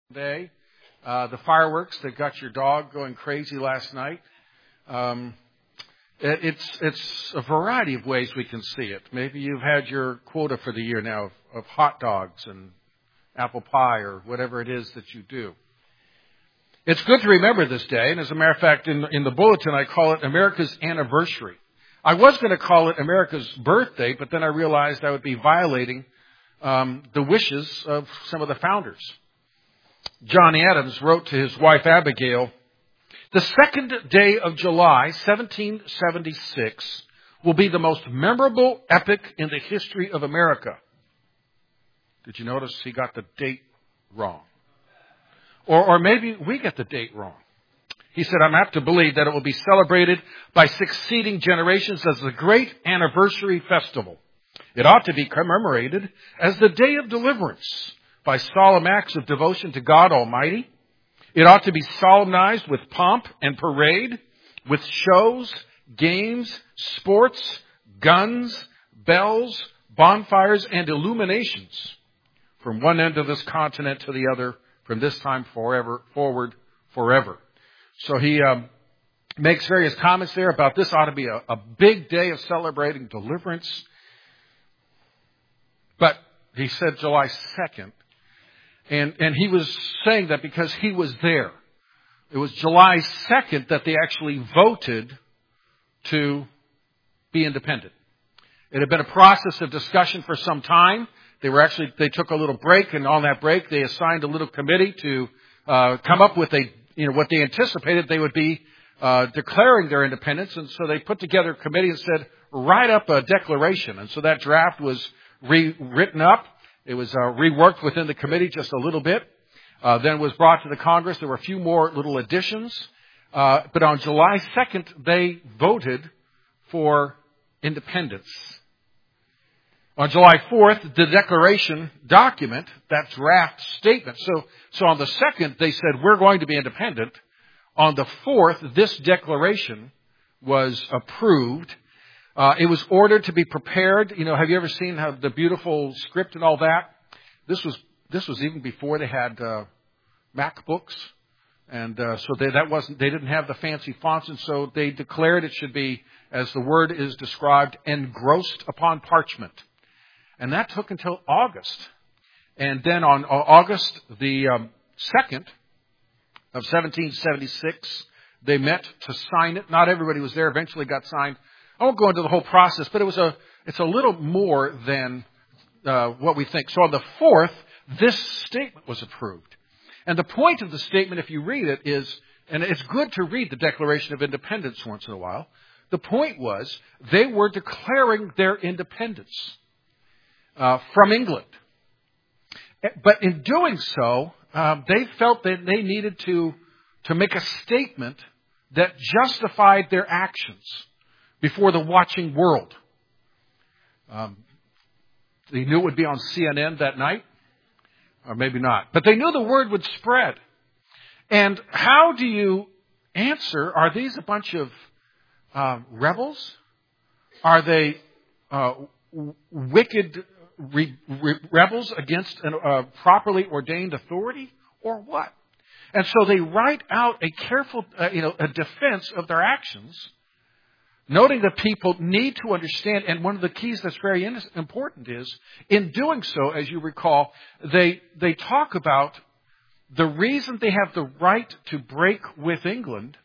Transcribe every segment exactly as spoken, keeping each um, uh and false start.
Day. Uh, the fireworks that got your dog going crazy last night. Um, it, it's it's a variety of ways we can see it. Maybe you've had your quota for the year now of, of hot dogs and apple pie or whatever it is that you do. It's good to remember this day, and as a matter of fact, in, in the bulletin I call it America's anniversary. I was going to call it America's birthday, but then I realized I would be violating um, the wishes of some of the founders. John Adams wrote to his wife Abigail, "The second day of July, seventeen seventy-six, will be the most memorable epoch in the history of America." Did you notice he got the date wrong? Or, or maybe we get the date wrong. He said, "I'm apt to believe that it will be celebrated by succeeding generations as the great anniversary festival. It ought to be commemorated as the day of deliverance by solemn acts of devotion to God Almighty. It ought to be solemnized with pomp and parade, with shows, games, sports, guns, bells, bonfires, and illuminations from one end of this continent to the other, from this time forever, forward, forever." So he um, makes various comments there about this ought to be a, a big day of celebrating deliverance. But he said July second. And, and he was saying that because he was there. It was July second that they actually voted to be independent. It had been a process of discussion for some time. They were actually, they took a little break, and on that break they assigned a little committee to uh, come up with a, you know, what they anticipated they would be uh, declaring their independence. And so they put together a committee and said, write up a declaration. And so that draft was rewritten up. It was uh, reworked within the committee just a little bit. Uh, then was brought to the Congress. There were a few more little additions. Uh, but on July second, they voted for independence. On July fourth, the Declaration document, that draft statement. So, so on the second, they said, we're going to be independent. On the fourth, this declaration was approved. Uh, it was ordered to be prepared. You know, have you ever seen how the beautiful script and all that? This was this was even before they had uh, MacBooks, and uh, so they, that wasn't. They didn't have the fancy fonts, and so they declared it should be, as the word is described, engrossed upon parchment, and that took until August. And then on uh, August the um, second of seventeen seventy-six, they met to sign it. Not everybody was there. Eventually, got signed. I won't go into the whole process, but it was a, it's a little more than uh, what we think. So on the fourth, this statement was approved. And the point of the statement, if you read it, is, and it's good to read the Declaration of Independence once in a while, the point was they were declaring their independence uh, from England. But in doing so, uh, they felt that they needed to, to make a statement that justified their actions before the watching world. Um, they knew it would be on C N N that night, or maybe not. But they knew the word would spread. And how do you answer? Are these a bunch of uh, rebels? Are they uh, wicked re- re- rebels against a uh, properly ordained authority, or what? And so they write out a careful, uh, you know, a defense of their actions, noting that people need to understand, and one of the keys that's very important is, in doing so, as you recall, they they talk about the reason they have the right to break with England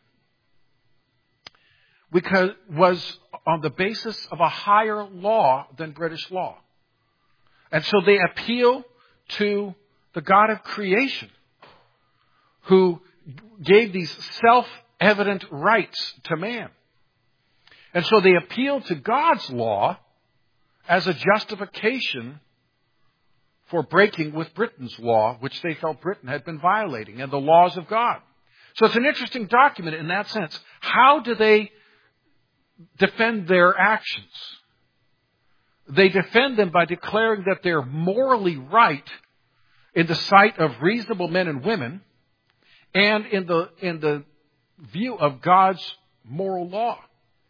because was on the basis of a higher law than British law. And so they appeal to the God of creation, who gave these self-evident rights to man. And so they appealed to God's law as a justification for breaking with Britain's law, which they felt Britain had been violating, and the laws of God. So it's an interesting document in that sense. How do they defend their actions? They defend them by declaring that they're morally right in the sight of reasonable men and women and in the, in the view of God's moral law.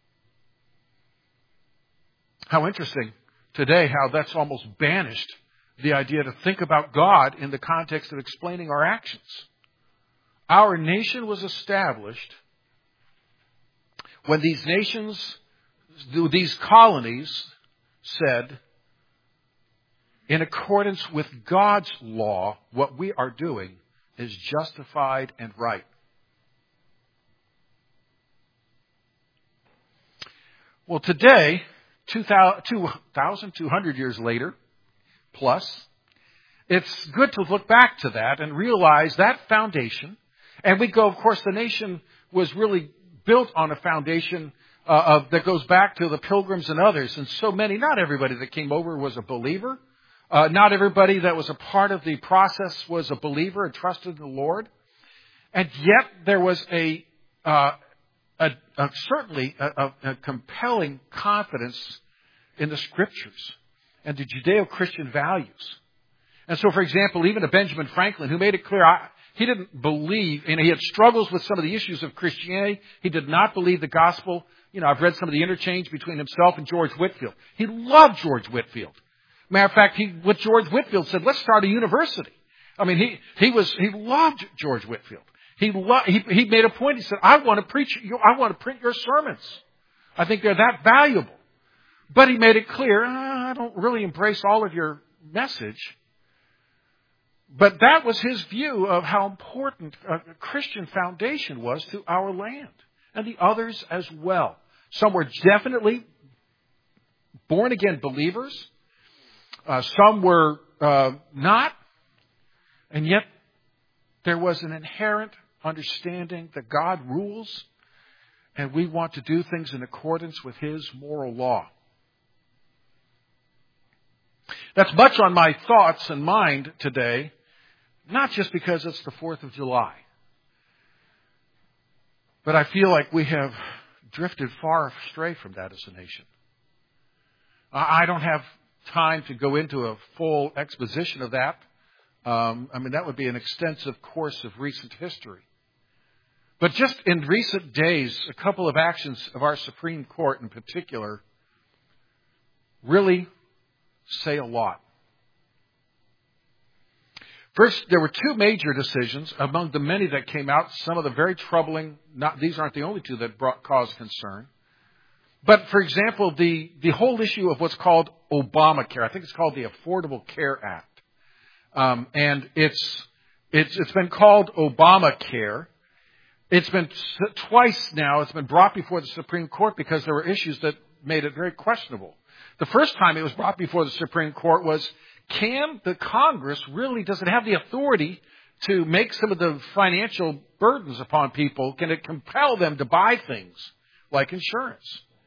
How interesting today how that's almost banished the idea to think about God in the context of explaining our actions. Our nation was established when these nations, these colonies said, in accordance with God's law, what we are doing is justified and right. Well, today, two thousand two hundred years later, plus, it's good to look back to that and realize that foundation. And we go, of course, the nation was really built on a foundation uh, of, that goes back to the Pilgrims and others. And so many, not everybody that came over was a believer. Uh, not everybody that was a part of the process was a believer and trusted the Lord. And yet there was a, uh, a, a certainly a, a, a compelling confidence in the Scriptures and the Judeo-Christian values. And so, for example, even a Benjamin Franklin, who made it clear, I, he didn't believe, and he had struggles with some of the issues of Christianity. He did not believe the gospel. You know, I've read some of the interchange between himself and George Whitefield. He loved George Whitefield. Matter of fact, he, what George Whitefield said, let's start a university. I mean, he, he was, he loved George Whitefield. He, lo- he, he made a point. He said, I want to preach, I want to print your sermons. I think they're that valuable. But he made it clear, I don't really embrace all of your message. But that was his view of how important a Christian foundation was to our land, and the others as well. Some were definitely born-again believers. Uh, some were uh, not. And yet there was an inherent understanding that God rules, and we want to do things in accordance with His moral law. That's much on my thoughts and mind today. Not just because it's the fourth of July. But I feel like we have drifted far astray from that as a nation. I don't have time to go into a full exposition of that. Um, I mean, that would be an extensive course of recent history. But just in recent days, a couple of actions of our Supreme Court in particular really say a lot. First, there were two major decisions among the many that came out. Some of the very troubling, not, these aren't the only two that brought, caused concern. But, for example, the, the whole issue of what's called Obamacare. I think it's called the Affordable Care Act. Um, and it's, it's, it's been called Obamacare. It's been twice now, it's been brought before the Supreme Court because there were issues that made it very questionable. The first time it was brought before the Supreme Court was, can the Congress really, does it have the authority to make some of the financial burdens upon people? Can it compel them to buy things like insurance?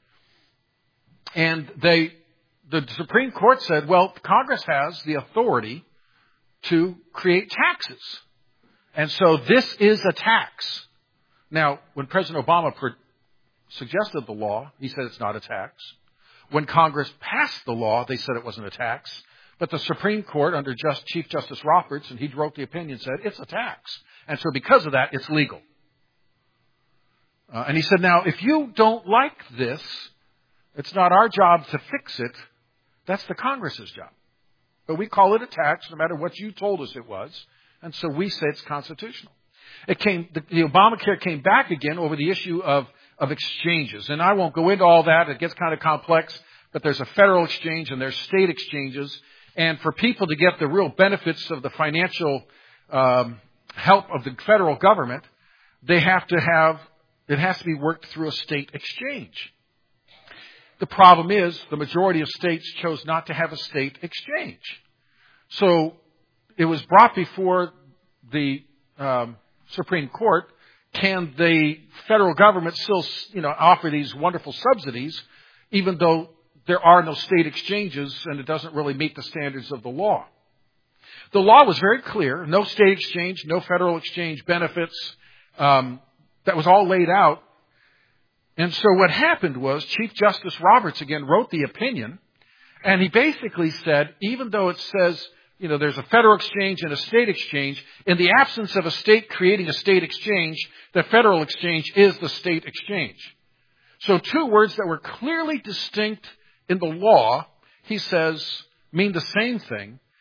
And they, the Supreme Court said, well, Congress has the authority to create taxes. And so this is a tax. Now, when President Obama per- suggested the law, he said it's not a tax. When Congress passed the law, they said it wasn't a tax. But the Supreme Court, under Just, Chief Justice Roberts, and he wrote the opinion, said it's a tax. And so because of that, it's legal. Uh, and he said, now, if you don't like this, it's not our job to fix it. That's the Congress's job. But we call it a tax no matter what you told us it was. And so we say it's constitutional. It came, the, the Obamacare came back again over the issue of, of exchanges. And I won't go into all that. It gets kind of complex. But there's a federal exchange and there's state exchanges. And for people to get the real benefits of the financial um, help of the federal government, they have to have, it has to be worked through a state exchange. The problem is the majority of states chose not to have a state exchange. So it was brought before the um, Supreme Court. Can the federal government still, you know, offer these wonderful subsidies, even though there are no state exchanges and it doesn't really meet the standards of the law? The law was very clear. No state exchange, no federal exchange benefits. Um, that was all laid out. And so what happened was Chief Justice Roberts again wrote the opinion, and he basically said, even though it says, you know, there's a federal exchange and a state exchange, in the absence of a state creating a state exchange, the federal exchange is the state exchange. So two words that were clearly distinct in the law, he says, mean the same thing.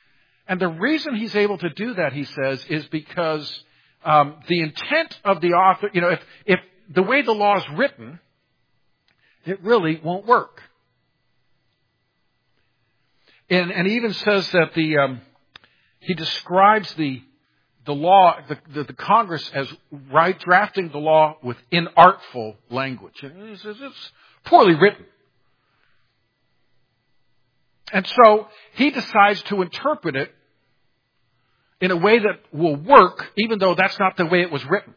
And the reason he's able to do that, he says, is because um, the intent of the author, you know, if, if the way the law is written, it really won't work. And, and he even says that the um, he describes the the law, the, the, the Congress as right drafting the law with inartful language. And he says it's poorly written. And so he decides to interpret it in a way that will work, even though that's not the way it was written.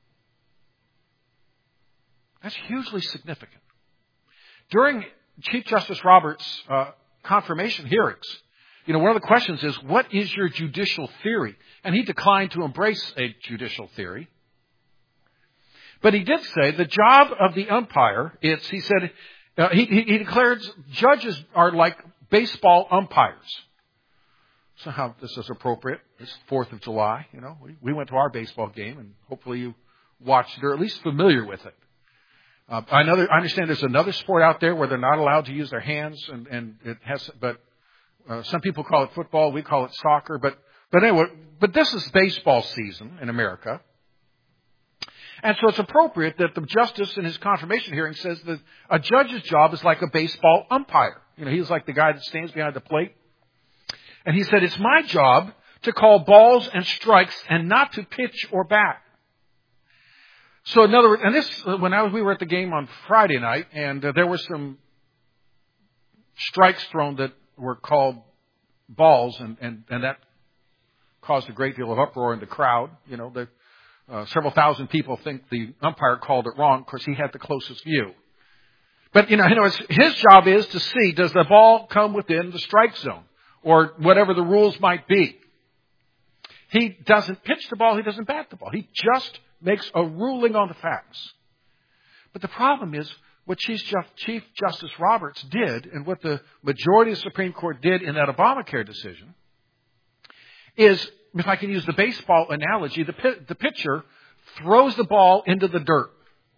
That's hugely significant. During Chief Justice Roberts' uh, confirmation hearings, you know, one of the questions is, what is your judicial theory? And he declined to embrace a judicial theory. But he did say the job of the umpire is, he said, uh, he, he declared judges are like baseball umpires. So how this is appropriate. It's fourth of July, you know. We, we went to our baseball game, and hopefully you watched it or at least familiar with it. Uh, I, know that, I understand there's another sport out there where they're not allowed to use their hands, and, and it has, but uh, some people call it football. We call it soccer. But but anyway, but this is baseball season in America, and so it's appropriate that the justice in his confirmation hearing says that a judge's job is like a baseball umpire. You know, he's like the guy that stands behind the plate, and he said, "It's my job to call balls and strikes, and not to pitch or bat." So in other words, and this, when I was, we were at the game on Friday night, and uh, there were some strikes thrown that were called balls, and, and, and that caused a great deal of uproar in the crowd. You know, the, uh, several thousand people think the umpire called it wrong because he had the closest view. But, you know, you know, it's, his job is to see, does the ball come within the strike zone, or whatever the rules might be. He doesn't pitch the ball, he doesn't bat the ball. He just makes a ruling on the facts. But the problem is, what Chief Justice Roberts did, and what the majority of the Supreme Court did in that Obamacare decision, is, if I can use the baseball analogy, the, the pitcher throws the ball into the dirt.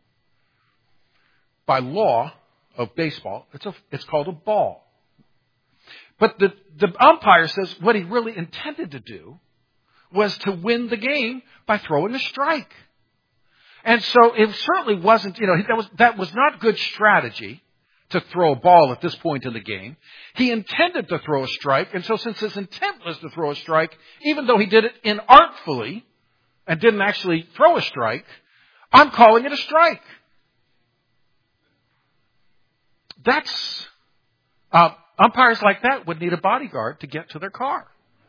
By law of baseball, it's, a, it's called a ball. But the, the umpire says what he really intended to do was to win the game by throwing a strike. And so it certainly wasn't, you know, that was, that was not good strategy to throw a ball at this point in the game. He intended to throw a strike, and so since his intent was to throw a strike, even though he did it inartfully and didn't actually throw a strike, I'm calling it a strike. That's, uh, umpires like that would need a bodyguard to get to their car.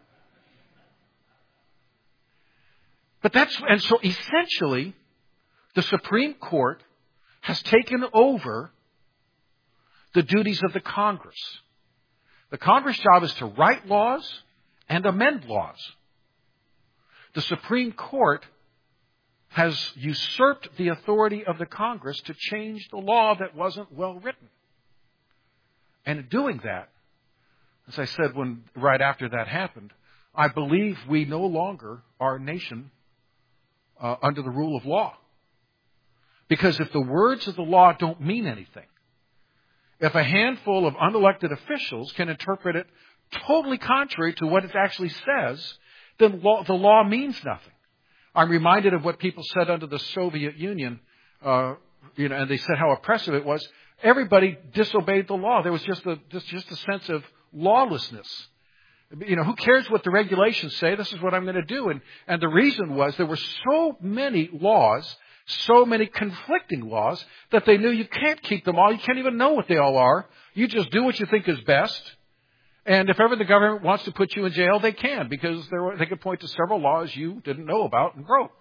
But that's, and so essentially, the Supreme Court has taken over the duties of the Congress. The Congress' job is to write laws and amend laws. The Supreme Court has usurped the authority of the Congress to change the law that wasn't well written. And in doing that, as I said when right after that happened, I believe we no longer are a nation uh, under the rule of law. Because if the words of the law don't mean anything, if a handful of unelected officials can interpret it totally contrary to what it actually says, then law, the law means nothing. I'm reminded of what people said under the Soviet Union, uh, you know, and they said how oppressive it was. Everybody disobeyed the law. There was just a just, just a sense of lawlessness. You know, who cares what the regulations say? This is what I'm going to do. And and the reason was there were so many laws, so many conflicting laws, that they knew you can't keep them all. You can't even know what they all are. You just do what you think is best. And if ever the government wants to put you in jail, they can, because there were, they could point to several laws you didn't know about and broke.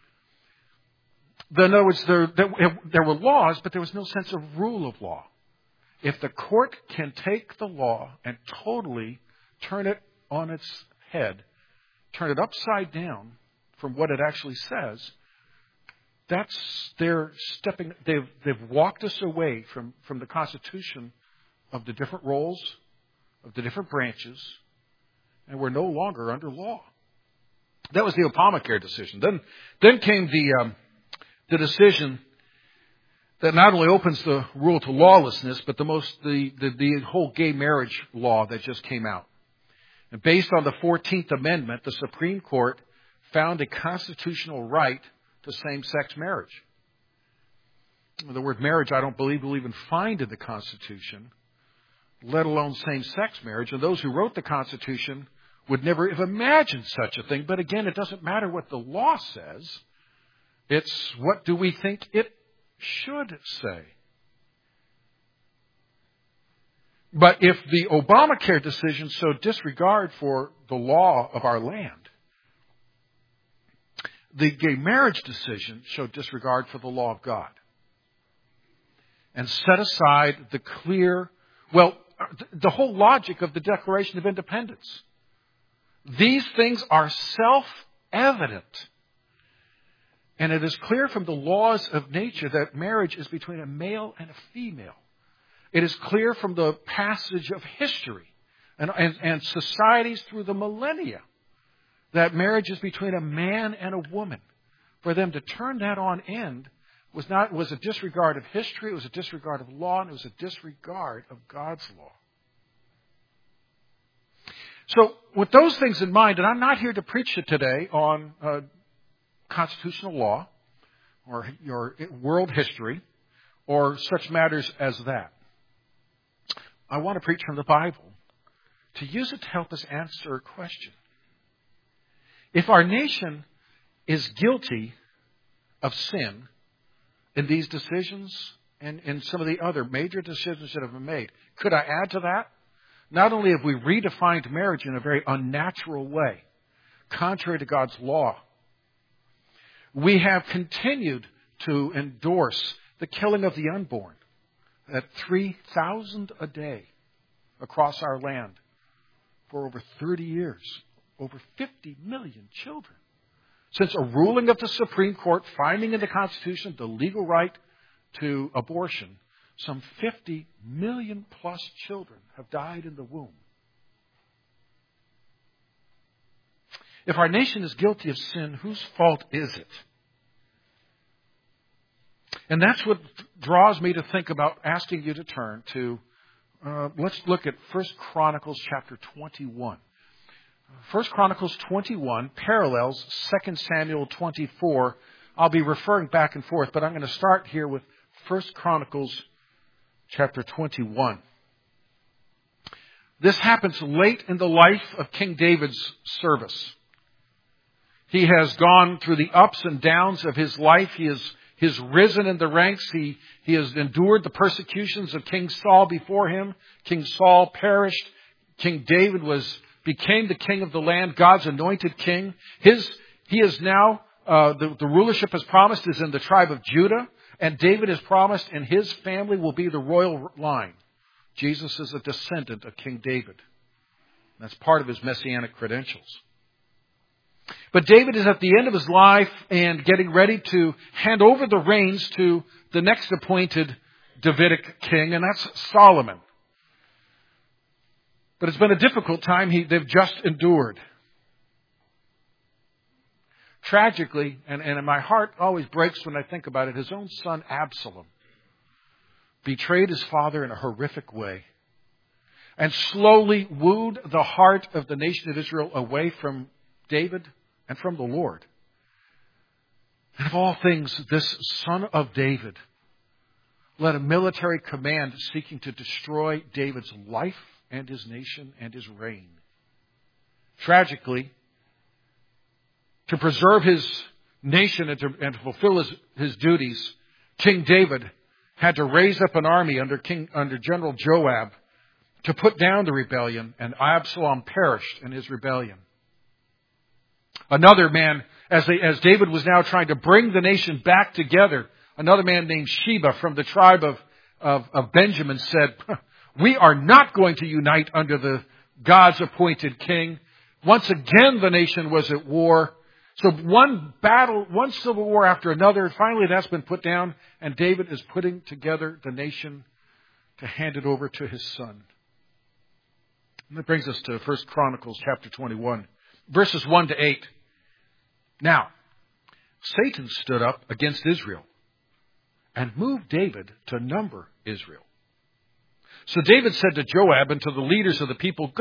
In other words, there, there, there were laws, but there was no sense of rule of law. If the court can take the law and totally turn it on its head, turn it upside down from what it actually says, that's they're stepping. They've they've walked us away from, from the Constitution of the different roles, of the different branches, and we're no longer under law. That was the Obamacare decision. Then then came the um, the decision that not only opens the rule to lawlessness, but the most the, the the whole gay marriage law that just came out. And based on the fourteenth Amendment, the Supreme Court found a constitutional right to same-sex marriage. The word marriage, I don't believe we'll even find in the Constitution, let alone same-sex marriage. And those who wrote the Constitution would never have imagined such a thing. But again, it doesn't matter what the law says. It's what do we think it should say. But if the Obamacare decision showed disregard for the law of our land, the gay marriage decision showed disregard for the law of God and set aside the clear, well, the whole logic of the Declaration of Independence. These things are self-evident. And it is clear from the laws of nature that marriage is between a male and a female. It is clear from the passage of history and, and, and societies through the millennia that marriage is between a man and a woman. For them to turn that on end was not was a disregard of history, it was a disregard of law, and it was a disregard of God's law. So with those things in mind, and I'm not here to preach it today on uh, constitutional law or your world history or such matters as that. I want to preach from the Bible to use it to help us answer a question. If our nation is guilty of sin in these decisions and in some of the other major decisions that have been made, could I add to that? Not only have we redefined marriage in a very unnatural way, contrary to God's law, we have continued to endorse the killing of the unborn at three thousand a day across our land for over thirty years. Over fifty million children. Since a ruling of the Supreme Court finding in the Constitution the legal right to abortion, some fifty million plus children have died in the womb. If our nation is guilty of sin, whose fault is it? And that's what draws me to think about asking you to turn to, uh, let's look at First Chronicles chapter twenty-one. First Chronicles twenty-one parallels Second Samuel twenty-four. I'll be referring back and forth, but I'm going to start here with First Chronicles chapter twenty-one. This happens late in the life of King David's service. He has gone through the ups and downs of his life. He has, he has risen in the ranks. He, he has endured the persecutions of King Saul before him. King Saul perished. King David was became the king of the land, God's anointed king. His, he is now, uh, the, the rulership as promised is in the tribe of Judah, and David is promised, and his family will be the royal line. Jesus is a descendant of King David. That's part of his messianic credentials. But David is at the end of his life and getting ready to hand over the reins to the next appointed Davidic king, and that's Solomon. But it's been a difficult time he, they've just endured. Tragically, and, and my heart always breaks when I think about it, his own son Absalom betrayed his father in a horrific way and slowly wooed the heart of the nation of Israel away from David and from the Lord. And of all things, this son of David led a military command seeking to destroy David's life and his nation and his reign. Tragically, to preserve his nation and to, and to fulfill his, his duties, King David had to raise up an army under King under General Joab to put down the rebellion, and Absalom perished in his rebellion. Another man, as, they, as David was now trying to bring the nation back together, another man named Sheba from the tribe of, of, of Benjamin said, "We are not going to unite under the God's appointed king." Once again, the nation was at war. So one battle, one civil war after another. Finally, that's been put down, and David is putting together the nation to hand it over to his son. And that brings us to First Chronicles chapter twenty-one, verses one to eight. Now, Satan stood up against Israel and moved David to number Israel. So David said to Joab and to the leaders of the people, "Go,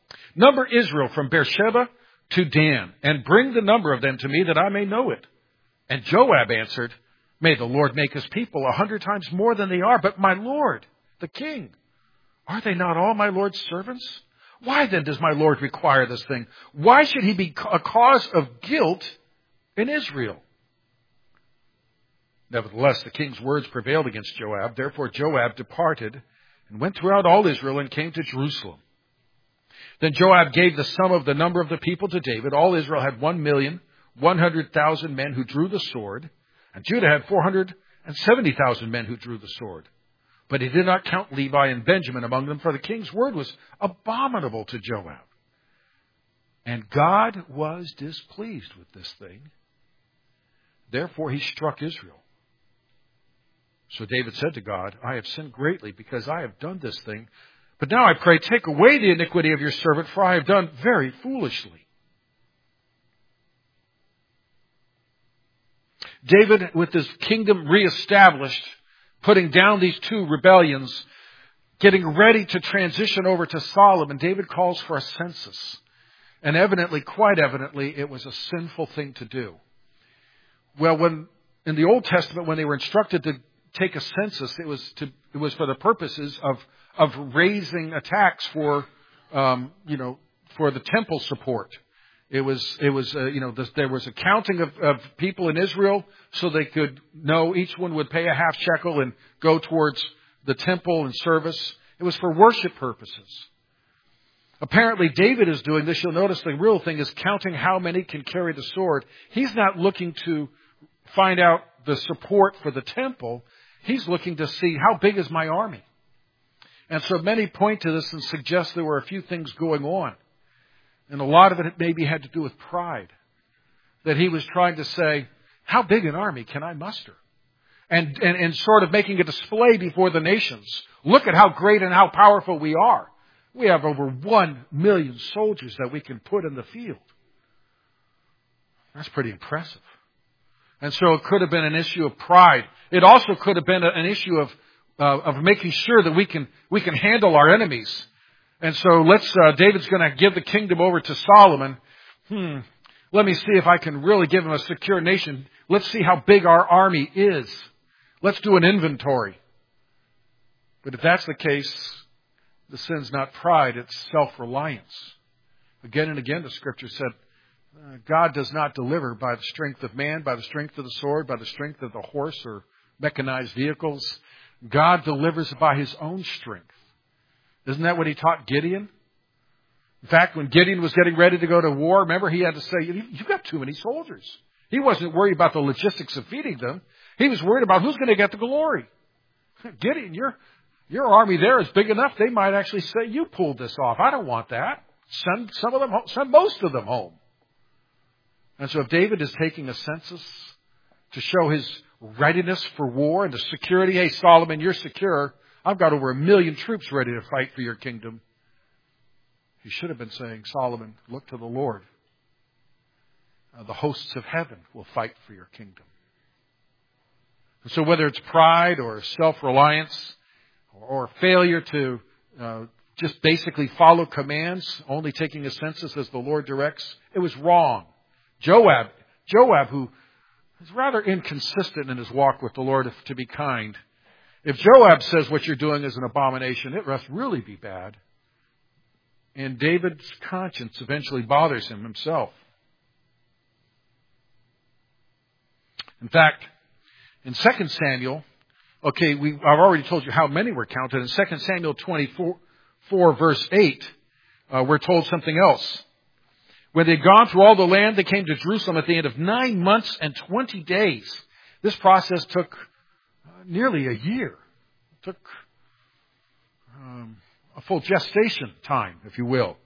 Number Israel from Beersheba to Dan, and bring the number of them to me that I may know it. And Joab answered, May the Lord make his people a hundred times more than they are. But my Lord, the king, are they not all my Lord's servants? Why then does my Lord require this thing? Why should he be a cause of guilt in Israel? Nevertheless, the king's words prevailed against Joab. Therefore Joab departed and went throughout all Israel and came to Jerusalem. Then Joab gave the sum of the number of the people to David. All Israel had one million, one hundred thousand men who drew the sword, and Judah had four hundred and seventy thousand men who drew the sword. But he did not count Levi and Benjamin among them, for the king's word was abominable to Joab. And God was displeased with this thing. Therefore he struck Israel. So David said to God, I have sinned greatly because I have done this thing. But now I pray, take away the iniquity of your servant, for I have done very foolishly. David, with his kingdom reestablished, putting down these two rebellions, getting ready to transition over to Solomon, David calls for a census. And evidently, quite evidently, it was a sinful thing to do. Well, when in the Old Testament, when they were instructed to take a census, it was to it was for the purposes of of raising a tax for um, you know for the temple support. It was it was uh, you know this, there was a counting of, of people in Israel, so they could know each one would pay a half shekel and go towards the temple and service. It was for worship purposes. Apparently, David is doing this. You'll notice the real thing is counting how many can carry the sword. He's not looking to find out the support for the temple. He's looking to see how big is my army. And so many point to this and suggest there were a few things going on. And a lot of it maybe had to do with pride. That he was trying to say, how big an army can I muster? And, and, and sort of making a display before the nations. Look at how great and how powerful we are. We have over one million soldiers that we can put in the field. That's pretty impressive. And so it could have been an issue of pride. It also could have been an issue of uh, of making sure that we can we can handle our enemies. And so let's uh, David's going to give the kingdom over to Solomon. Hmm. Let me see if I can really give him a secure nation. Let's see how big our army is. Let's do an inventory. But if that's the case, the sin's not pride, it's self-reliance. Again and again, the Scripture said, uh, God does not deliver by the strength of man, by the strength of the sword, by the strength of the horse or mechanized vehicles. God delivers by His own strength. Isn't that what He taught Gideon? In fact, when Gideon was getting ready to go to war, remember, he had to say, you've got too many soldiers. He wasn't worried about the logistics of feeding them. He was worried about who's going to get the glory. Gideon, your, your army there is big enough, they might actually say, you pulled this off. I don't want that. Send some of them home. Send most of them home. And so if David is taking a census to show his readiness for war and the security, hey, Solomon, you're secure. I've got over a million troops ready to fight for your kingdom. He should have been saying, Solomon, look to the Lord. Uh, the hosts of heaven will fight for your kingdom. And so whether it's pride or self-reliance or, or failure to uh, just basically follow commands, only taking a census as the Lord directs, it was wrong. Joab, Joab, who is rather inconsistent in his walk with the Lord, if to be kind. If Joab says what you're doing is an abomination, it must really be bad. And David's conscience eventually bothers him himself. In fact, in Second Samuel, okay, we, I've already told you how many were counted. In Second Samuel twenty-four, four, verse eight, uh, we're told something else. When they'd gone through all the land, they came to Jerusalem at the end of nine months and twenty days. This process took uh, nearly a year. It took um, a full gestation time, if you will.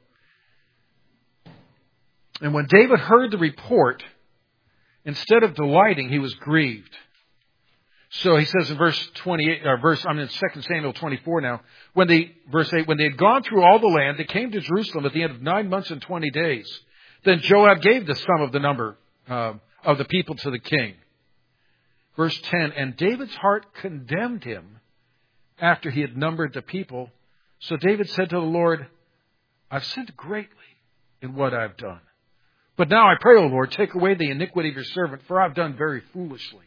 And when David heard the report, instead of delighting, he was grieved. So he says in verse twenty-eight, or verse, I'm in Second Samuel twenty-four now. When they, verse eight, when they had gone through all the land, they came to Jerusalem at the end of nine months and twenty days. Then Joab gave the sum of the number uh, of the people to the king. Verse ten, and David's heart condemned him after he had numbered the people. So David said to the Lord, I've sinned greatly in what I've done. But now I pray, O Lord, take away the iniquity of your servant, for I've done very foolishly.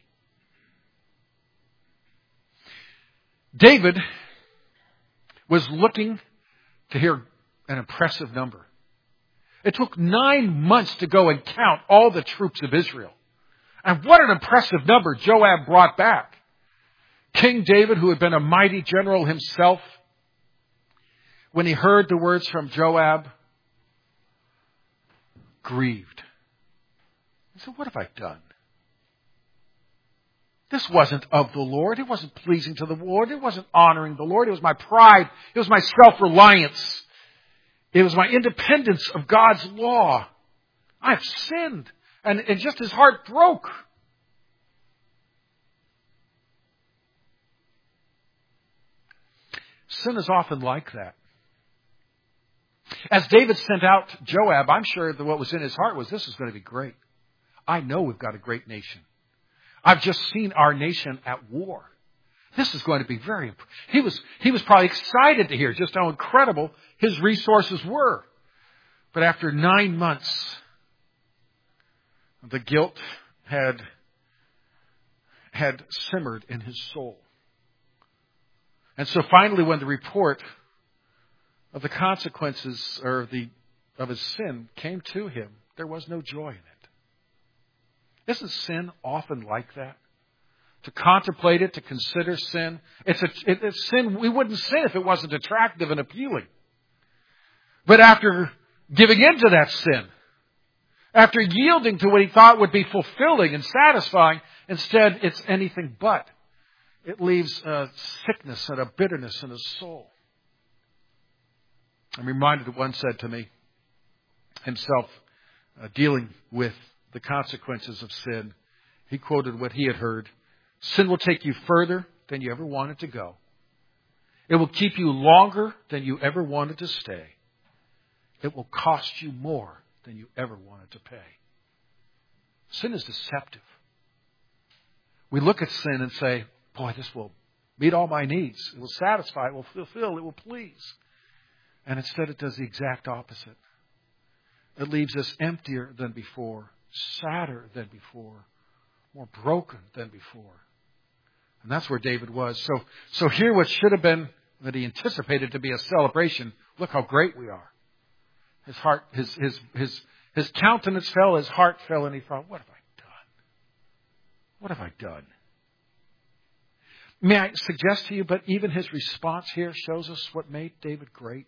David was looking to hear an impressive number. It took nine months to go and count all the troops of Israel. And what an impressive number Joab brought back. King David, who had been a mighty general himself, when he heard the words from Joab, grieved. He said, what have I done? This wasn't of the Lord. It wasn't pleasing to the Lord. It wasn't honoring the Lord. It was my pride. It was my self-reliance. It was my independence of God's law. I have sinned. And, and just his heart broke. Sin is often like that. As David sent out Joab, I'm sure that what was in his heart was, this is going to be great. I know we've got a great nation. I've just seen our nation at war. This is going to be very, he was, he was probably excited to hear just how incredible his resources were. But after nine months, the guilt had, had simmered in his soul. And so finally, when the report of the consequences or the, of his sin came to him, there was no joy in it. Isn't sin often like that? To contemplate it, to consider sin. It's a, it, it's sin. We wouldn't sin if it wasn't attractive and appealing. But after giving into that sin, after yielding to what he thought would be fulfilling and satisfying, instead it's anything but. It leaves a sickness and a bitterness in his soul. I'm reminded of one said to me, himself uh, dealing with the consequences of sin. He quoted what he had heard. Sin will take you further than you ever wanted to go. It will keep you longer than you ever wanted to stay. It will cost you more than you ever wanted to pay. Sin is deceptive. We look at sin and say, boy, this will meet all my needs. It will satisfy, it will fulfill, it will please. And instead it does the exact opposite. It leaves us emptier than before, sadder than before, more broken than before. And that's where David was. So, so here what should have been that he anticipated to be a celebration, look how great we are. His heart, his, his, his, his countenance fell, his heart fell, and he thought, what have I done? What have I done? May I suggest to you, but even his response here shows us what made David great.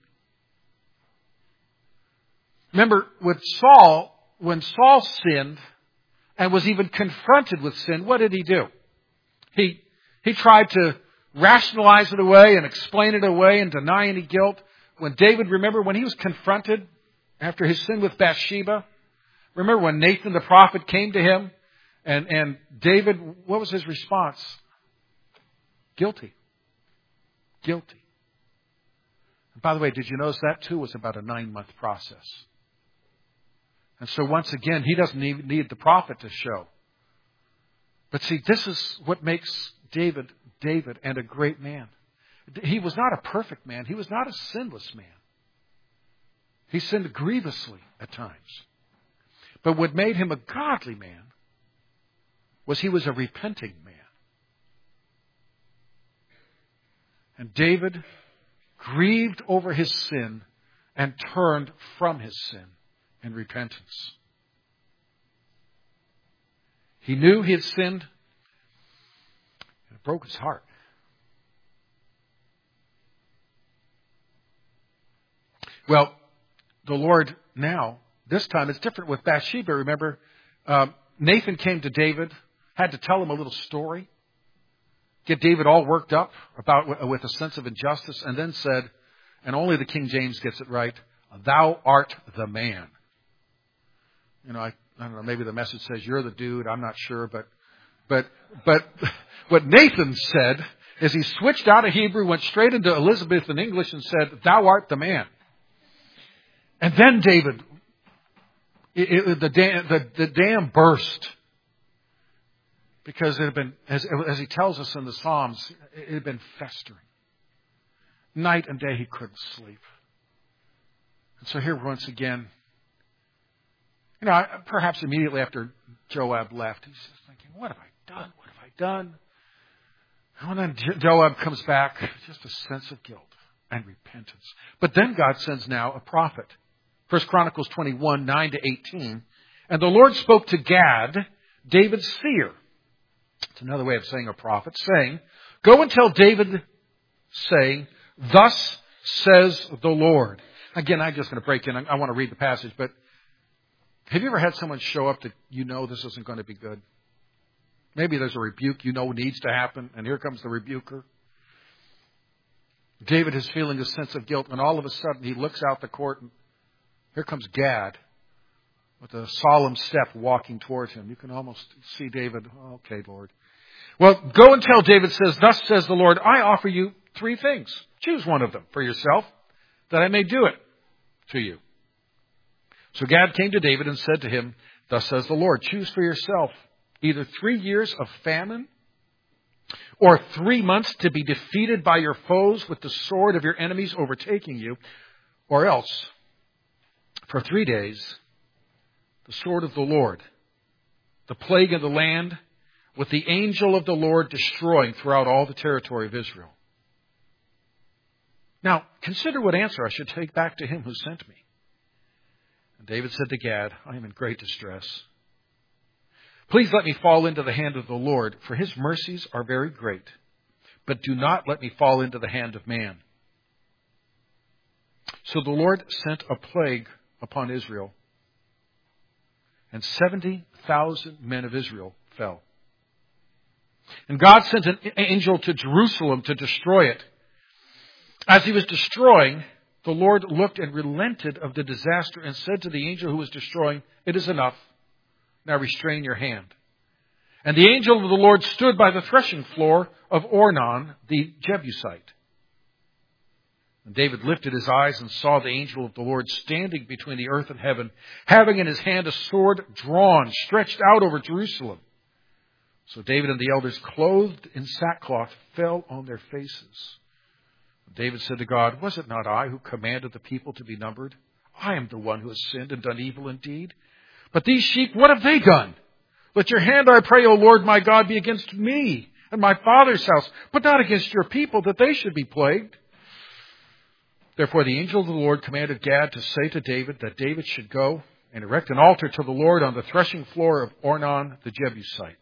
Remember, with Saul, when Saul sinned and was even confronted with sin, what did he do? He, he tried to rationalize it away and explain it away and deny any guilt. When David, remember, when he was confronted after his sin with Bathsheba, remember when Nathan the prophet came to him and, and David, what was his response? Guilty. Guilty. And by the way, did you notice that too was about a nine-month process? And so once again, he doesn't even need the prophet to show. But see, this is what makes David, David and a great man. He was not a perfect man. He was not a sinless man. He sinned grievously at times. But what made him a godly man was he was a repenting man. And David grieved over his sin and turned from his sin in repentance. He knew he had sinned, and it broke his heart. Well, the Lord now, this time it's different with Bathsheba. Remember, uh, Nathan came to David, had to tell him a little story, get David all worked up about with a sense of injustice, and then said, and only the King James gets it right, thou art the man. You know, I, I don't know, maybe the message says you're the dude, I'm not sure, but but but what Nathan said is he switched out of Hebrew, went straight into Elizabethan English and said, thou art the man. And then David, it, it, the, dam, the, the dam burst. Because it had been, as, as he tells us in the Psalms, it had been festering. Night and day he couldn't sleep. So here once again, you know, perhaps immediately after Joab left, he's just thinking, what have I done? What have I done? And then Joab comes back, just a sense of guilt and repentance. But then God sends now a prophet. First Chronicles twenty-one, nine to eighteen. And the Lord spoke to Gad, David's seer. It's another way of saying a prophet, saying, go and tell David, saying, thus says the Lord. Again, I'm just going to break in. I want to read the passage, but have you ever had someone show up that you know this isn't going to be good? Maybe there's a rebuke you know needs to happen, and here comes the rebuker. David is feeling a sense of guilt, and all of a sudden he looks out the court, and here comes Gad with a solemn step walking towards him. You can almost see David, oh, okay, Lord. Well, go and tell David says, thus says the Lord, I offer you three things. Choose one of them for yourself, that I may do it to you. So Gad came to David and said to him, thus says the Lord, choose for yourself either three years of famine or three months to be defeated by your foes with the sword of your enemies overtaking you, or else for three days the sword of the Lord, the plague of the land, with the angel of the Lord destroying throughout all the territory of Israel. Now, consider what answer I should take back to him who sent me. And David said to Gad, I am in great distress. Please let me fall into the hand of the Lord, for his mercies are very great. But do not let me fall into the hand of man. So the Lord sent a plague upon Israel, and seventy thousand men of Israel fell. And God sent an angel to Jerusalem to destroy it. As he was destroying, the Lord looked and relented of the disaster and said to the angel who was destroying, it is enough. Now restrain your hand. And the angel of the Lord stood by the threshing floor of Ornan, the Jebusite. And David lifted his eyes and saw the angel of the Lord standing between the earth and heaven, having in his hand a sword drawn, stretched out over Jerusalem. So David and the elders, clothed in sackcloth, fell on their faces. David said to God, was it not I who commanded the people to be numbered? I am the one who has sinned and done evil indeed. But these sheep, what have they done? Let your hand, I pray, O Lord my God, be against me and my father's house, but not against your people, that they should be plagued. Therefore the angel of the Lord commanded Gad to say to David that David should go and erect an altar to the Lord on the threshing floor of Ornan the Jebusite.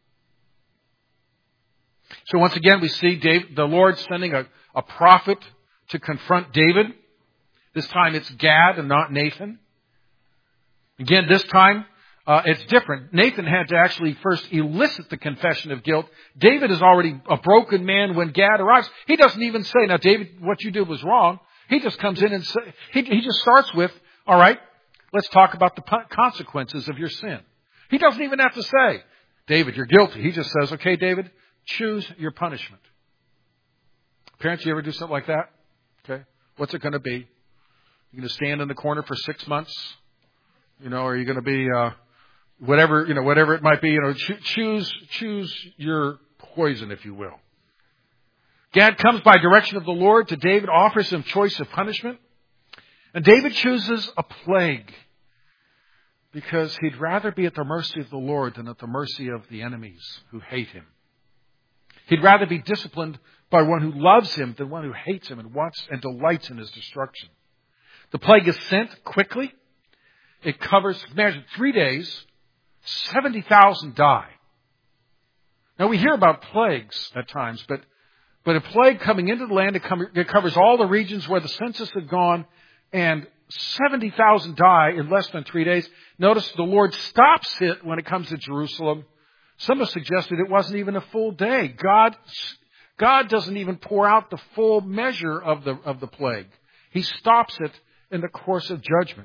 So once again we see David, the Lord sending a, a prophet to confront David. This time it's Gad and not Nathan. Again, this time uh, it's different. Nathan had to actually first elicit the confession of guilt. David is already a broken man when Gad arrives. He doesn't even say, now David, what you did was wrong. He just comes in and say, he, he just starts with, all right, let's talk about the consequences of your sin. He doesn't even have to say, David, you're guilty. He just says, okay, David, choose your punishment. Parents, you ever do something like that? Okay. What's it going to be? You're going to stand in the corner for six months? You know, are you going to be, uh, whatever, you know, whatever it might be, you know, cho- choose, choose your poison, if you will. Gad comes by direction of the Lord to David, offers him choice of punishment. And David chooses a plague because he'd rather be at the mercy of the Lord than at the mercy of the enemies who hate him. He'd rather be disciplined by one who loves him than one who hates him and wants and delights in his destruction. The plague is sent quickly. It covers, imagine, three days, seventy thousand die. Now we hear about plagues at times, but But a plague coming into the land, it covers all the regions where the census had gone, and seventy thousand die in less than three days. Notice the Lord stops it when it comes to Jerusalem. Some have suggested it wasn't even a full day. God, God doesn't even pour out the full measure of the, of the plague. He stops it in the course of judgment.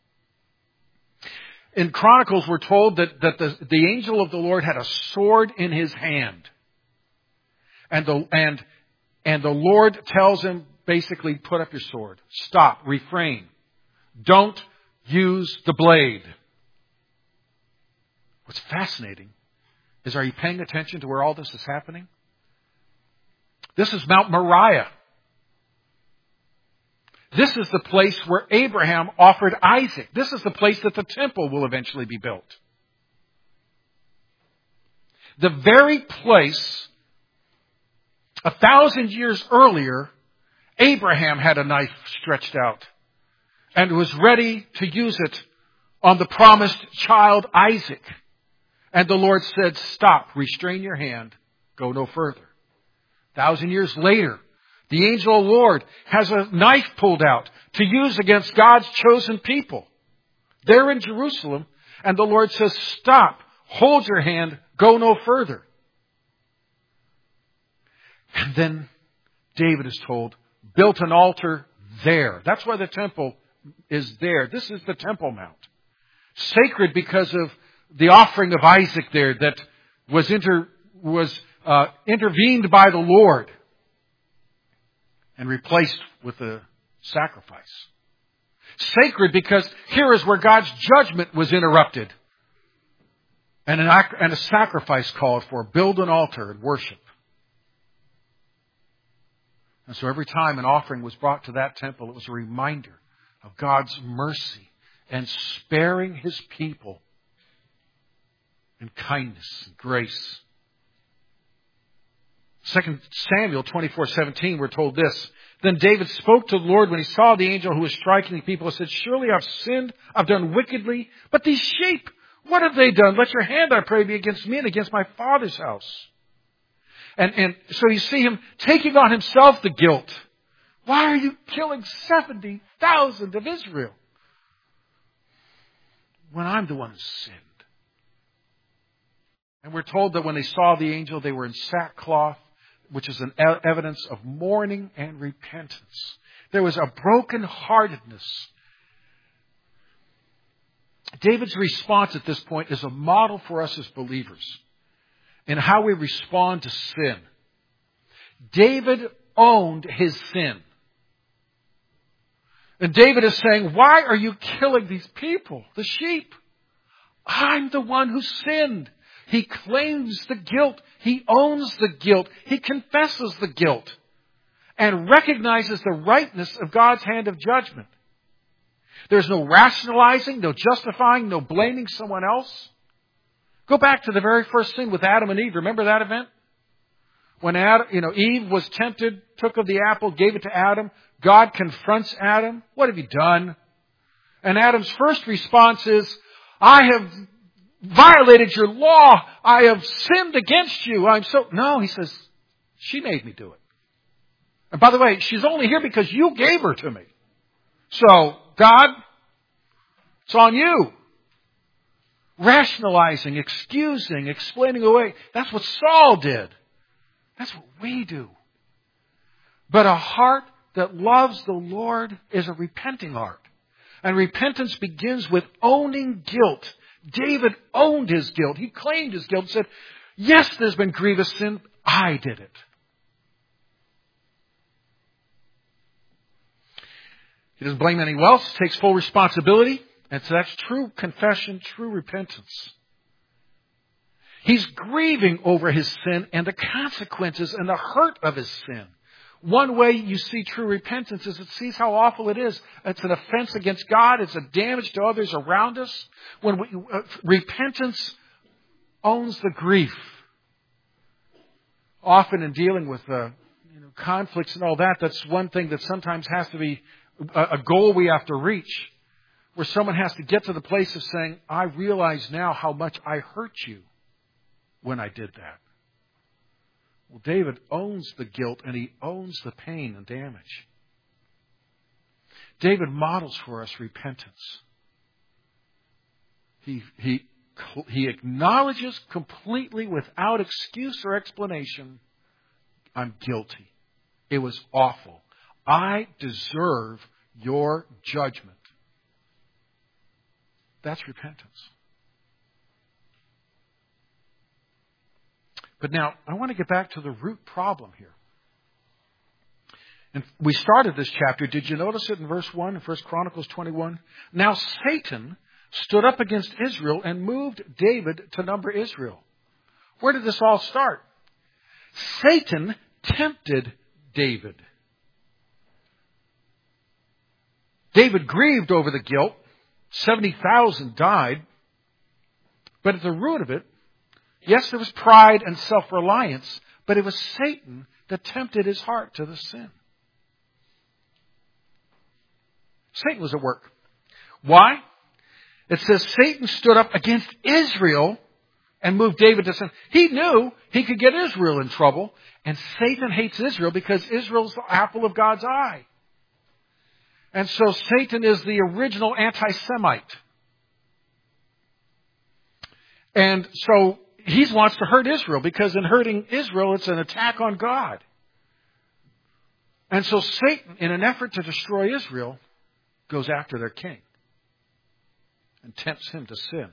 In Chronicles, we're told that, that the, the angel of the Lord had a sword in his hand. And the, and, and the Lord tells him, basically, put up your sword. Stop. Refrain. Don't use the blade. What's fascinating is, are you paying attention to where all this is happening? This is Mount Moriah. This is the place where Abraham offered Isaac. This is the place that the temple will eventually be built. The very place a thousand years earlier, Abraham had a knife stretched out and was ready to use it on the promised child Isaac. And the Lord said, stop, restrain your hand, go no further. A thousand years later, the angel of the Lord has a knife pulled out to use against God's chosen people. They're in Jerusalem, and the Lord says, stop, hold your hand, go no further. And then David is told, built an altar there. That's why the temple is there. This is the Temple Mount. Sacred because of the offering of Isaac there that was inter, was uh, intervened by the Lord and replaced with a sacrifice. Sacred because here is where God's judgment was interrupted and an act, and a sacrifice called for. Build an altar and worship. And so every time an offering was brought to that temple, it was a reminder of God's mercy and sparing His people and kindness and grace. Second Samuel twenty-four seventeen, we're told this. Then David spoke to the Lord when he saw the angel who was striking the people and said, surely I've sinned, I've done wickedly, but these sheep, what have they done? Let your hand, I pray, be against me and against my father's house. And, and so you see him taking on himself the guilt. Why are you killing seventy thousand of Israel when I'm the one who sinned? And we're told that when they saw the angel, they were in sackcloth, which is an evidence of mourning and repentance. There was a brokenheartedness. David's response at this point is a model for us as believers in how we respond to sin. David owned his sin. And David is saying, why are you killing these people, the sheep? I'm the one who sinned. He claims the guilt. He owns the guilt. He confesses the guilt and recognizes the rightness of God's hand of judgment. There's no rationalizing, no justifying, no blaming someone else. Go back to the very first sin with Adam and Eve. Remember that event? When Adam, you know, Eve was tempted, took of the apple, gave it to Adam. God confronts Adam. What have you done? And Adam's first response is, I have violated your law. I have sinned against you. I'm so... No, he says, she made me do it. And by the way, she's only here because you gave her to me. So, God, it's on you. Rationalizing, excusing, explaining away. That's what Saul did. That's what we do. But a heart that loves the Lord is a repenting heart. And repentance begins with owning guilt. David owned his guilt. He claimed his guilt and said, yes, there's been grievous sin. I did it. He doesn't blame anyone else. Takes full responsibility. And so that's true confession, true repentance. He's grieving over his sin and the consequences and the hurt of his sin. One way you see true repentance is it sees how awful it is. It's an offense against God. It's a damage to others around us. When we, uh, repentance owns the grief. Often in dealing with uh, you know, conflicts and all that, that's one thing that sometimes has to be a, a goal we have to reach. Where someone has to get to the place of saying, I realize now how much I hurt you when I did that. Well, David owns the guilt and he owns the pain and damage. David models for us repentance. He, he, he acknowledges completely without excuse or explanation, I'm guilty. It was awful. I deserve your judgment. That's repentance. But now, I want to get back to the root problem here. And we started this chapter. Did you notice it in verse one, in First Chronicles twenty-one? Now Satan stood up against Israel and moved David to number Israel. Where did this all start? Satan tempted David. David grieved over the guilt. seventy thousand died. But at the root of it, yes, there was pride and self-reliance, but it was Satan that tempted his heart to the sin. Satan was at work. Why? It says Satan stood up against Israel and moved David to sin. He knew he could get Israel in trouble, and Satan hates Israel because Israel's the apple of God's eye. And so Satan is the original anti-Semite. And so he wants to hurt Israel because in hurting Israel, it's an attack on God. And so Satan, in an effort to destroy Israel, goes after their king and tempts him to sin.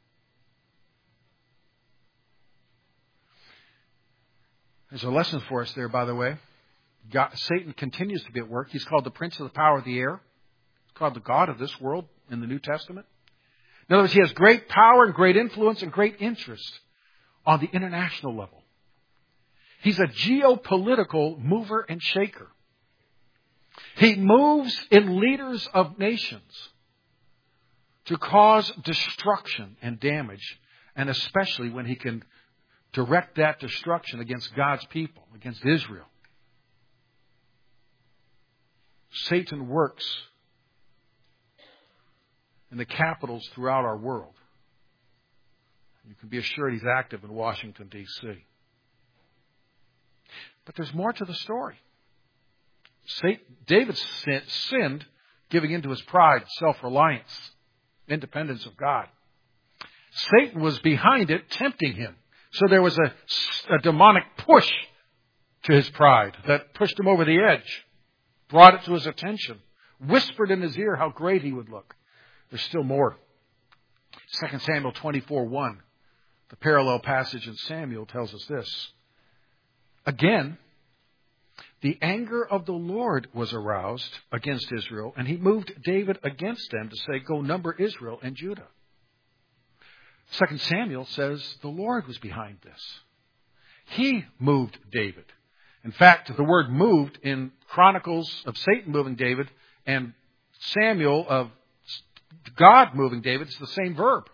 There's a lesson for us there, by the way. God, Satan continues to be at work. He's called the prince of the power of the air. He's called the god of this world in the New Testament. In other words, he has great power and great influence and great interest on the international level. He's a geopolitical mover and shaker. He moves in leaders of nations to cause destruction and damage, and especially when he can direct that destruction against God's people, against Israel. Satan works in the capitals throughout our world. You can be assured he's active in Washington, D C But there's more to the story. Satan, David sinned, giving into his pride, self-reliance, independence of God. Satan was behind it, tempting him. So there was a, a demonic push to his pride that pushed him over the edge, brought it to his attention, whispered in his ear how great he would look. There's still more. Second Samuel twenty-four one, the parallel passage in Samuel, tells us this. Again, the anger of the Lord was aroused against Israel, and he moved David against them to say, go number Israel and Judah. Second Samuel says the Lord was behind this. He moved David. In fact, the word moved in Chronicles of Satan moving David and Samuel of God moving David, it's the same verb.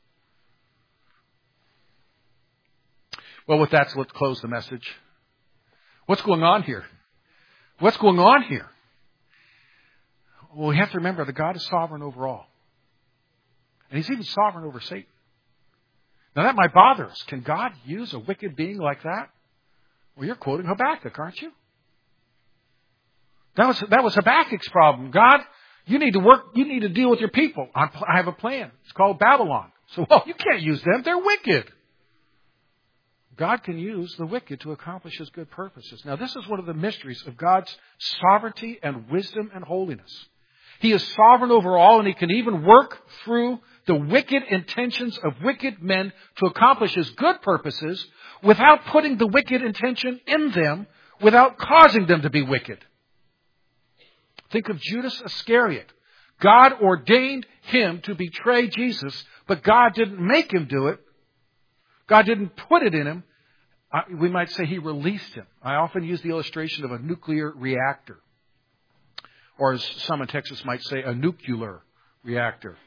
Well, with that, so let's close the message. What's going on here? What's going on here? Well, we have to remember that God is sovereign over all. And he's even sovereign over Satan. Now that might bother us. Can God use a wicked being like that? Well, you're quoting Habakkuk, aren't you? That was, that was Habakkuk's problem. God, you need to work, you need to deal with your people. I have a plan. It's called Babylon. So, well, you can't use them. They're wicked. God can use the wicked to accomplish his good purposes. Now, this is one of the mysteries of God's sovereignty and wisdom and holiness. He is sovereign over all, and he can even work through the wicked intentions of wicked men to accomplish his good purposes without putting the wicked intention in them, without causing them to be wicked. Think of Judas Iscariot. God ordained him to betray Jesus, but God didn't make him do it. God didn't put it in him. We might say he released him. I often use the illustration of a nuclear reactor. Or as some in Texas might say, a nuclear reactor.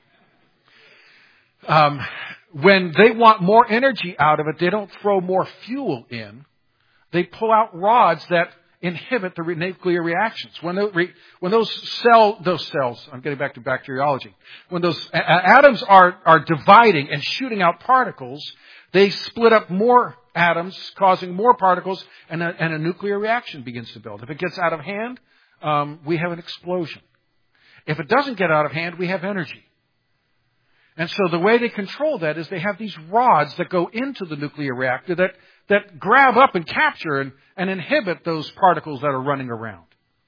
Um, when they want more energy out of it, they don't throw more fuel in. They pull out rods that inhibit the nuclear reactions. When those, when those cell, those cells, I'm getting back to bacteriology. When those atoms are, are dividing and shooting out particles, they split up more atoms, causing more particles, and a, and a nuclear reaction begins to build. If it gets out of hand, um, we have an explosion. If it doesn't get out of hand, we have energy. And so the way they control that is they have these rods that go into the nuclear reactor that, that grab up and capture and, and inhibit those particles that are running around.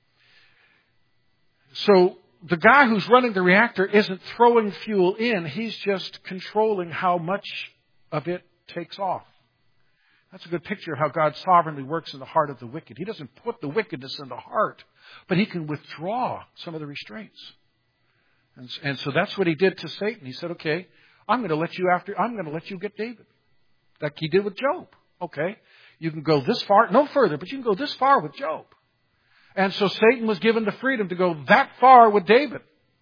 So the guy who's running the reactor isn't throwing fuel in, he's just controlling how much of it takes off. That's a good picture of how God sovereignly works in the heart of the wicked. He doesn't put the wickedness in the heart, but he can withdraw some of the restraints. And, and so that's what he did to Satan. He said, okay, I'm going to let you after, I'm going to let you get David. Like he did with Job. Okay, you can go this far, no further, but you can go this far with Job. And so Satan was given the freedom to go that far with David.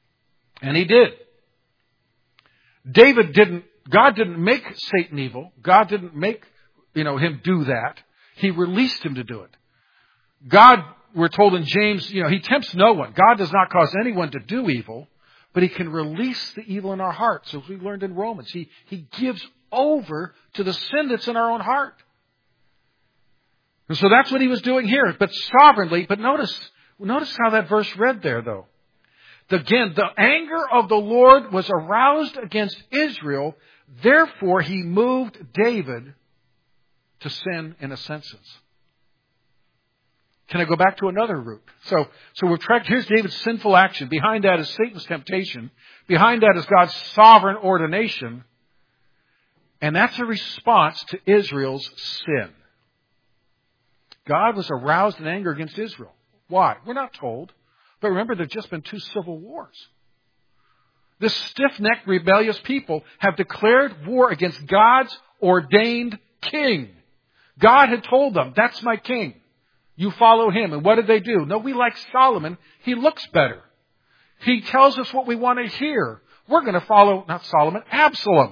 And he did. David didn't, God didn't make Satan evil. God didn't make, you know, him do that. He released him to do it. God, we're told in James, you know, he tempts no one. God does not cause anyone to do evil, but he can release the evil in our hearts. As we learned in Romans, he, he gives over to the sin that's in our own heart. And so that's what he was doing here, but sovereignly. But notice, notice how that verse read there, though. Again, the anger of the Lord was aroused against Israel. Therefore, he moved David to sin in a sense. Can I go back to another route? So, so we're tracked. Here's David's sinful action. Behind that is Satan's temptation. Behind that is God's sovereign ordination. And that's a response to Israel's sin. God was aroused in anger against Israel. Why? We're not told. But remember, there have just been two civil wars. This stiff-necked, rebellious people have declared war against God's ordained king. God had told them, that's my king. You follow him. And what did they do? No, we like Solomon. He looks better. He tells us what we want to hear. We're going to follow, not Solomon, Absalom.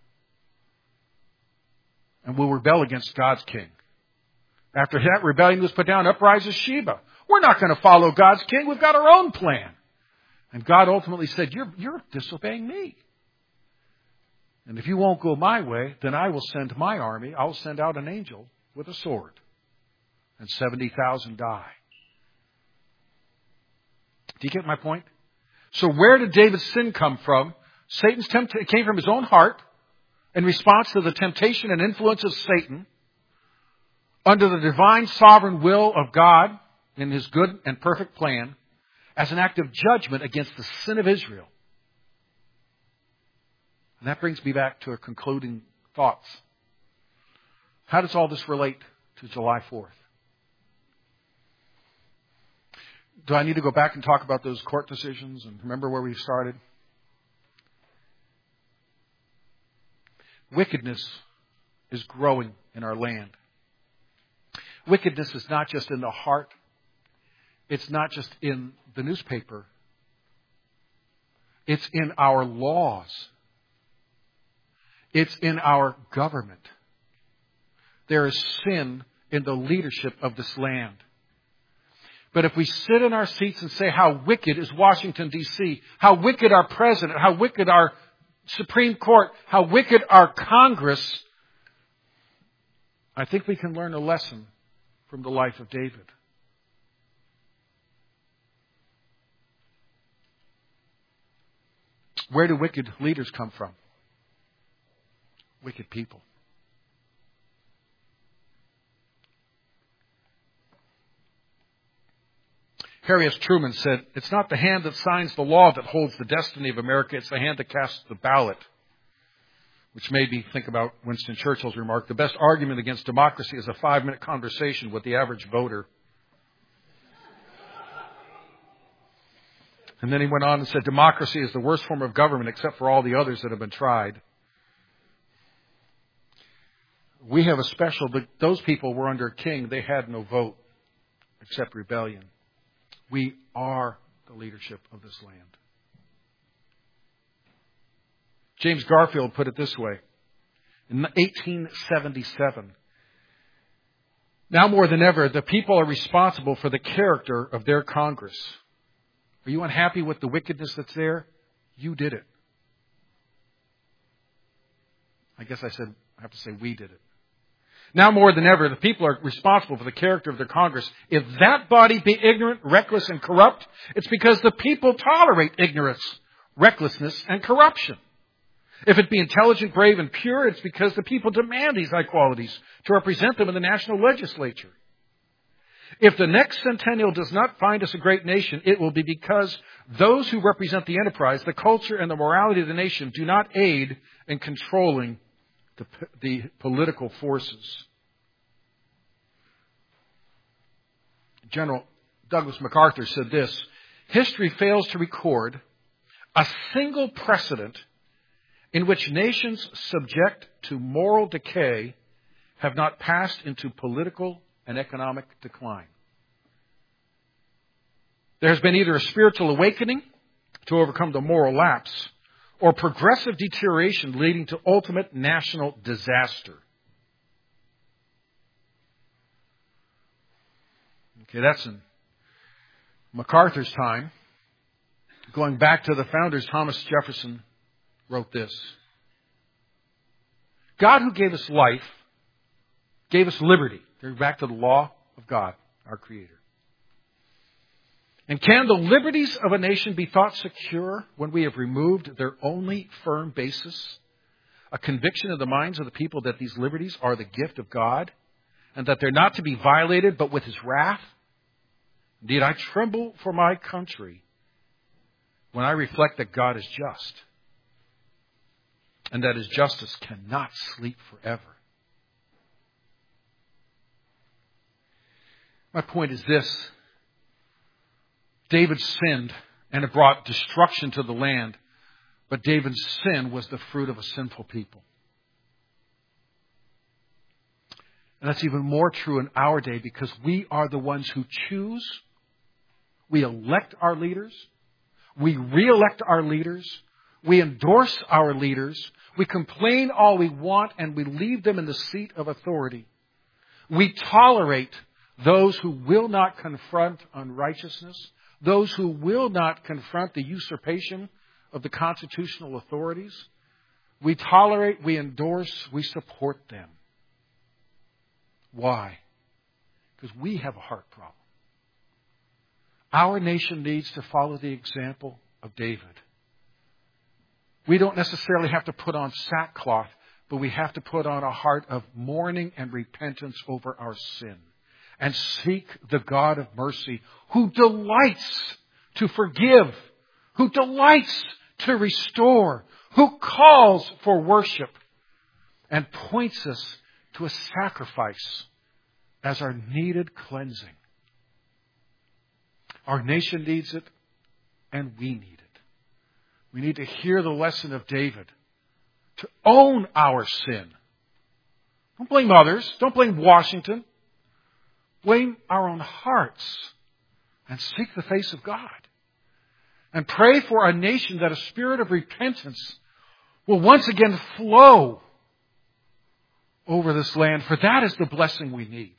And we'll rebel against God's king. After that rebellion was put down, up rises Sheba. We're not going to follow God's king. We've got our own plan. And God ultimately said, you're, you're disobeying me. And if you won't go my way, then I will send my army. I'll send out an angel with a sword. And seventy thousand die. Do you get my point? So where did David's sin come from? Satan's temptation came from his own heart in response to the temptation and influence of Satan under the divine sovereign will of God in his good and perfect plan as an act of judgment against the sin of Israel. And that brings me back to a concluding thoughts. How does all this relate to July fourth? Do I need to go back and talk about those court decisions and remember where we started? Wickedness is growing in our land. Wickedness is not just in the heart. It's not just in the newspaper. It's in our laws. It's in our government. There is sin in the leadership of this land. But if we sit in our seats and say how wicked is Washington, D C, how wicked our president, how wicked our Supreme Court, how wicked our Congress, I think we can learn a lesson from the life of David. Where do wicked leaders come from? Wicked people. Harry S. Truman said, it's not the hand that signs the law that holds the destiny of America, it's the hand that casts the ballot. Which made me think about Winston Churchill's remark, the best argument against democracy is a five-minute conversation with the average voter. And then he went on and said, democracy is the worst form of government except for all the others that have been tried. We have a special, but those people were under a king. They had no vote except rebellion. We are the leadership of this land. James Garfield put it this way. In eighteen seventy-seven, now more than ever, the people are responsible for the character of their Congress. Are you unhappy with the wickedness that's there? You did it. I guess I said, I have to say we did it. Now more than ever, the people are responsible for the character of their Congress. If that body be ignorant, reckless, and corrupt, it's because the people tolerate ignorance, recklessness, and corruption. If it be intelligent, brave, and pure, it's because the people demand these high qualities to represent them in the national legislature. If the next centennial does not find us a great nation, it will be because those who represent the enterprise, the culture, and the morality of the nation do not aid in controlling the, the political forces. General Douglas MacArthur said this, history fails to record a single precedent in which nations subject to moral decay have not passed into political and economic decline. There has been either a spiritual awakening to overcome the moral lapse or progressive deterioration leading to ultimate national disaster. Okay, that's in MacArthur's time. Going back to the founders, Thomas Jefferson wrote this. God who gave us life, gave us liberty. Going back to the law of God, our Creator. And can the liberties of a nation be thought secure when we have removed their only firm basis? A conviction in the minds of the people that these liberties are the gift of God and that they're not to be violated but with His wrath? Indeed, I tremble for my country when I reflect that God is just and that His justice cannot sleep forever. My point is this. David sinned and it brought destruction to the land, but David's sin was the fruit of a sinful people. And that's even more true in our day because we are the ones who choose. We elect our leaders. We re-elect our leaders. We endorse our leaders. We complain all we want and we leave them in the seat of authority. We tolerate those who will not confront unrighteousness, those who will not confront the usurpation of the constitutional authorities. We tolerate, we endorse, we support them. Why? Because we have a heart problem. Our nation needs to follow the example of David. We don't necessarily have to put on sackcloth, but we have to put on a heart of mourning and repentance over our sin. And seek the God of mercy who delights to forgive, who delights to restore, who calls for worship and points us to a sacrifice as our needed cleansing. Our nation needs it and we need it. We need to hear the lesson of David, to own our sin. Don't blame others. Don't blame Washington. Blame our own hearts and seek the face of God. And pray for a nation that a spirit of repentance will once again flow over this land. For that is the blessing we need.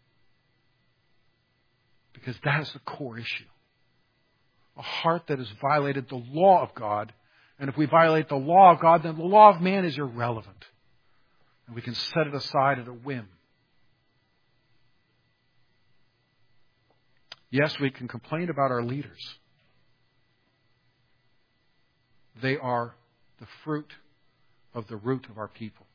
Because that is the core issue. A heart that has violated the law of God. And if we violate the law of God, then the law of man is irrelevant. And we can set it aside at a whim. Yes, we can complain about our leaders. They are the fruit of the root of our people.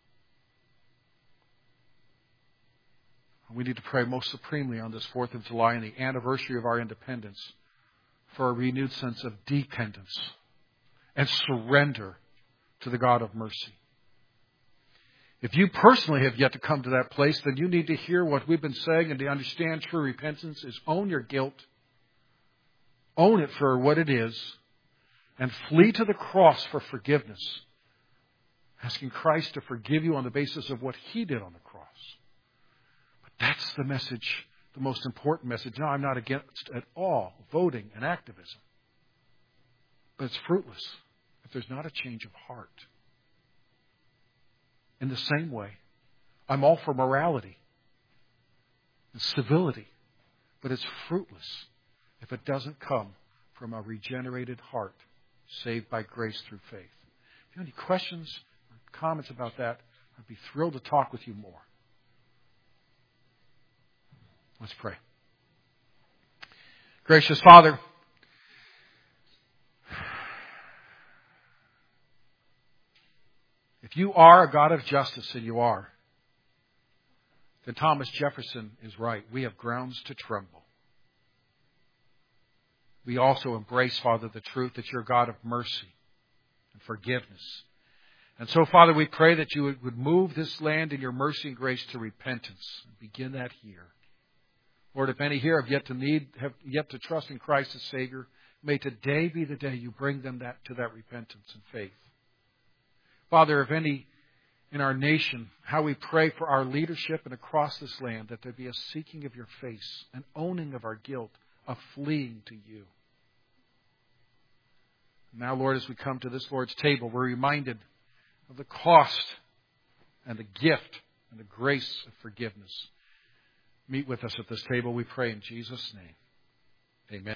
We need to pray most supremely on this fourth of July and the anniversary of our independence for a renewed sense of dependence and surrender to the God of mercy. If you personally have yet to come to that place, then you need to hear what we've been saying, and to understand true repentance is own your guilt, own it for what it is, and flee to the cross for forgiveness, asking Christ to forgive you on the basis of what He did on the cross. But that's the message, the most important message. Now, I'm not against at all voting and activism, but it's fruitless if there's not a change of heart. In the same way, I'm all for morality and civility, but it's fruitless if it doesn't come from a regenerated heart saved by grace through faith. If you have any questions or comments about that, I'd be thrilled to talk with you more. Let's pray. Gracious Father, if you are a God of justice, and you are, then Thomas Jefferson is right. We have grounds to tremble. We also embrace, Father, the truth that you're a God of mercy and forgiveness. And so, Father, we pray that you would move this land in your mercy and grace to repentance. Begin that here. Lord, if any here have yet to need, have yet to trust in Christ as Savior, may today be the day you bring them that, to that repentance and faith. Father, if any in our nation, how we pray for our leadership and across this land, that there be a seeking of your face, an owning of our guilt, a fleeing to you. Now, Lord, as we come to this Lord's table, we're reminded of the cost and the gift and the grace of forgiveness. Meet with us at this table, we pray in Jesus' name. Amen.